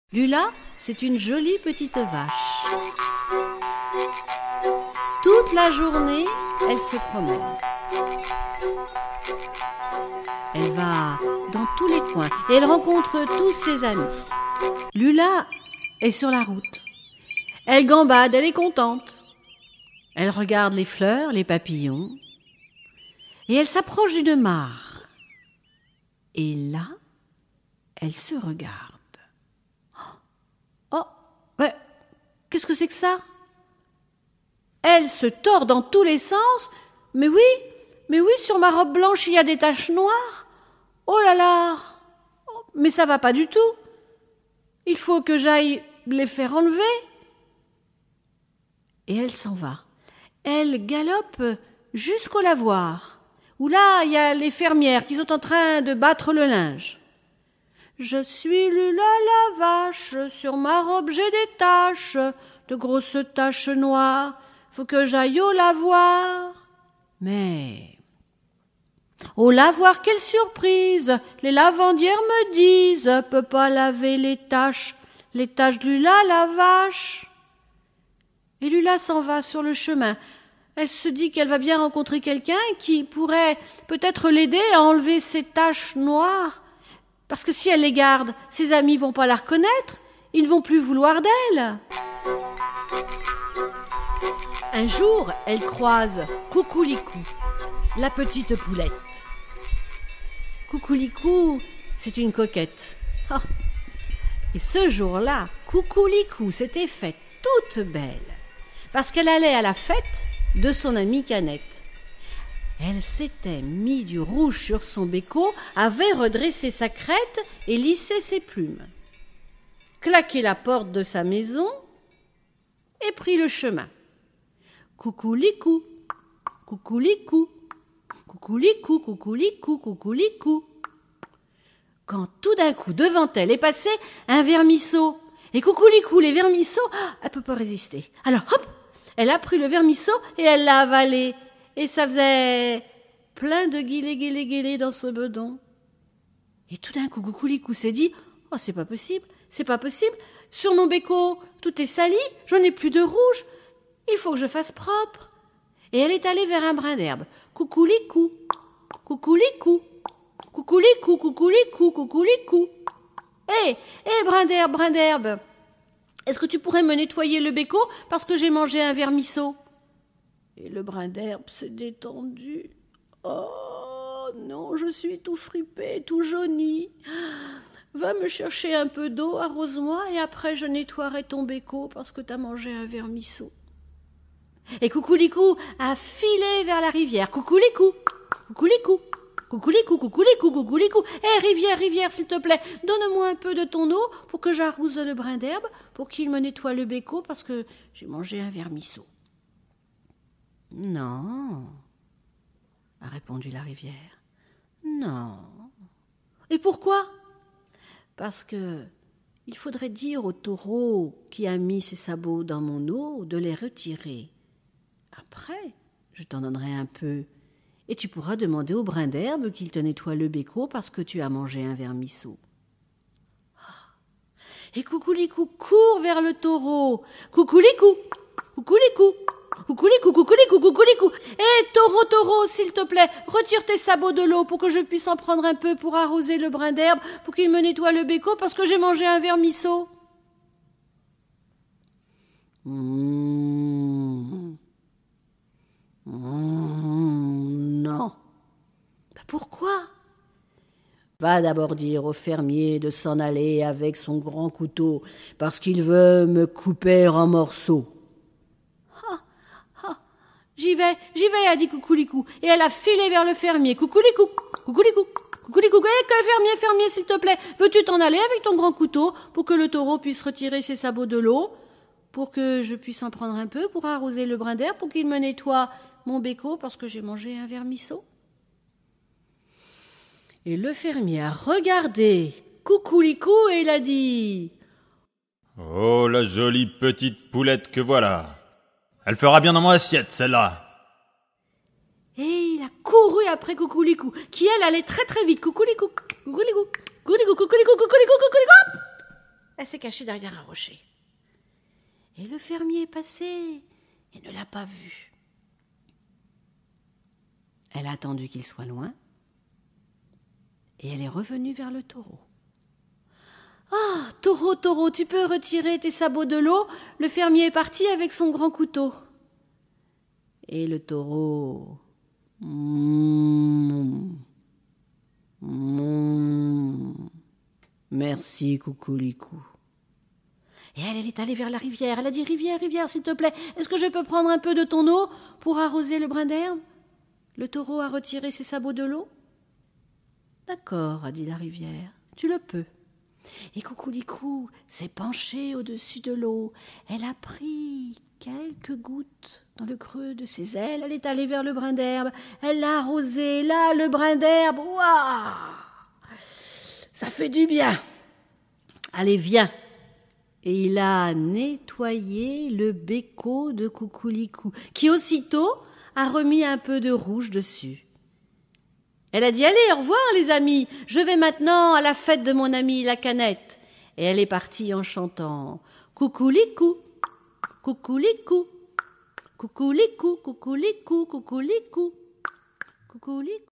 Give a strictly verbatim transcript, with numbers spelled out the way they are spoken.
Lula, c'est une jolie petite vache. Toute la journée, elle se promène. Elle va dans tous les coins et elle rencontre tous ses amis. Lula est sur la route. Elle gambade, elle est contente. Elle regarde les fleurs, les papillons. Et elle s'approche d'une mare. Et là, elle se regarde. Oh, mais qu'est-ce que c'est que ça? Elle se tord dans tous les sens. Mais oui, mais oui, sur ma robe blanche, il y a des taches noires. Oh là là, oh, mais ça va pas du tout. Il faut que j'aille les faire enlever. Et elle s'en va. Elle galope jusqu'au lavoir, où là, il y a les fermières qui sont en train de battre le linge. Je suis Lula la vache, sur ma robe j'ai des taches, de grosses taches noires, faut que j'aille au lavoir. Mais, au lavoir, quelle surprise, les lavandières me disent, peut pas laver les taches, les taches de Lula la vache. Et Lula s'en va sur le chemin. Elle se dit qu'elle va bien rencontrer quelqu'un qui pourrait peut-être l'aider à enlever ses taches noires. Parce que si elle les garde, ses amis vont pas la reconnaître, ils ne vont plus vouloir d'elle. Un jour, elle croise Coucoulicou, la petite poulette. Coucoulicou, c'est une coquette. Oh. Et ce jour-là, Coucoulicou s'était faite toute belle, parce qu'elle allait à la fête de son amie Canette. Elle s'était mis du rouge sur son béco, avait redressé sa crête et lissé ses plumes, claqué la porte de sa maison et pris le chemin. Coucoulicou, coucoulicou, coucoulicou, coucoulicou, coucoulicou. Quand tout d'un coup, devant elle est passé un vermisseau. Et Coucoulicou, les vermisseaux, elle peut pas résister. Alors, hop, elle a pris le vermisseau et elle l'a avalé. Et ça faisait plein de guilets, guilets, guilets dans ce bedon. Et tout d'un coup, Coucoulicou s'est dit, oh, c'est pas possible, c'est pas possible. Sur mon béco, tout est sali, j'en ai plus de rouge. Il faut que je fasse propre. Et elle est allée vers un brin d'herbe. Coucoulicou, Coucoulicou, Coucoulicou, Coucoulicou, Coucoulicou. Hé, hé, brin d'herbe, brin d'herbe, est-ce que tu pourrais me nettoyer le béco parce que j'ai mangé un vermisseau? Et le brin d'herbe s'est détendu. Oh non, je suis tout fripé, tout jauni. Va me chercher un peu d'eau, arrose-moi, et après je nettoierai ton béco parce que t'as mangé un vermisseau. Et Coucoulicou a filé vers la rivière. Coucoulicou, Coucoulicou, Coucoulicou, Coucoulicou, Coucoulicou. Hé, rivière, rivière, s'il te plaît, donne-moi un peu de ton eau pour que j'arrose le brin d'herbe, pour qu'il me nettoie le béco parce que j'ai mangé un vermisseau. Non, a répondu la rivière. Non. Et pourquoi? Parce que il faudrait dire au taureau qui a mis ses sabots dans mon eau de les retirer. Après, je t'en donnerai un peu, et tu pourras demander au brin d'herbe qu'il te nettoie le béco parce que tu as mangé un vermisseau. Et Coucoulicou court vers le taureau. Coucoulicou, Coucoulicou, Coucoulicou, coucoulicou, coucoulicou. Hé, taureau, taureau, s'il te plaît, retire tes sabots de l'eau pour que je puisse en prendre un peu pour arroser le brin d'herbe, pour qu'il me nettoie le béco parce que j'ai mangé un vermisseau. Mmh. Mmh, non. Bah pourquoi? Va d'abord dire au fermier de s'en aller avec son grand couteau parce qu'il veut me couper en morceaux. J'y vais, j'y vais, a dit Coucoulicou, et elle a filé vers le fermier. Coucoulicou, Coucoulicou, Coucoulicou, hé, fermier, fermier, s'il te plaît, veux-tu t'en aller avec ton grand couteau pour que le taureau puisse retirer ses sabots de l'eau, pour que je puisse en prendre un peu pour arroser le brin d'herbe, pour qu'il me nettoie mon béco parce que j'ai mangé un vermisseau? Et le fermier a regardé Coucoulicou et il a dit: Oh, la jolie petite poulette que voilà! Elle fera bien dans mon assiette, celle-là. Et il a couru après Coucoulicou, qui elle allait très très vite. Coucoulicou, Coucoulicou, Coucoulicou, Coucoulicou, Coucoulicou, Coucoulicou. Elle s'est cachée derrière un rocher. Et le fermier est passé et ne l'a pas vue. Elle a attendu qu'il soit loin et elle est revenue vers le taureau. « Ah, taureau, taureau, tu peux retirer tes sabots de l'eau, le fermier est parti avec son grand couteau. » Et le taureau... Mmh, mmh, merci, coucoulicou. Et elle, elle est allée vers la rivière. Elle a dit, rivière, rivière, s'il te plaît, est-ce que je peux prendre un peu de ton eau pour arroser le brin d'herbe? Le taureau a retiré ses sabots de l'eau. D'accord, a dit la rivière, tu le peux. Et coucoulicou s'est penchée au-dessus de l'eau. Elle a pris quelques gouttes dans le creux de ses ailes. Elle est allée vers le brin d'herbe. Elle l'a arrosé. Là, le brin d'herbe. Waouh! Ça fait du bien. Allez, viens. Et il a nettoyé le béco de coucoulicou, qui aussitôt a remis un peu de rouge dessus. Elle a dit, allez, au revoir les amis, je vais maintenant à la fête de mon amie la canette. Et elle est partie en chantant, coucoulicou, coucoulicou, coucoulicou, coucoulicou, coucoulicou, coucoulicou.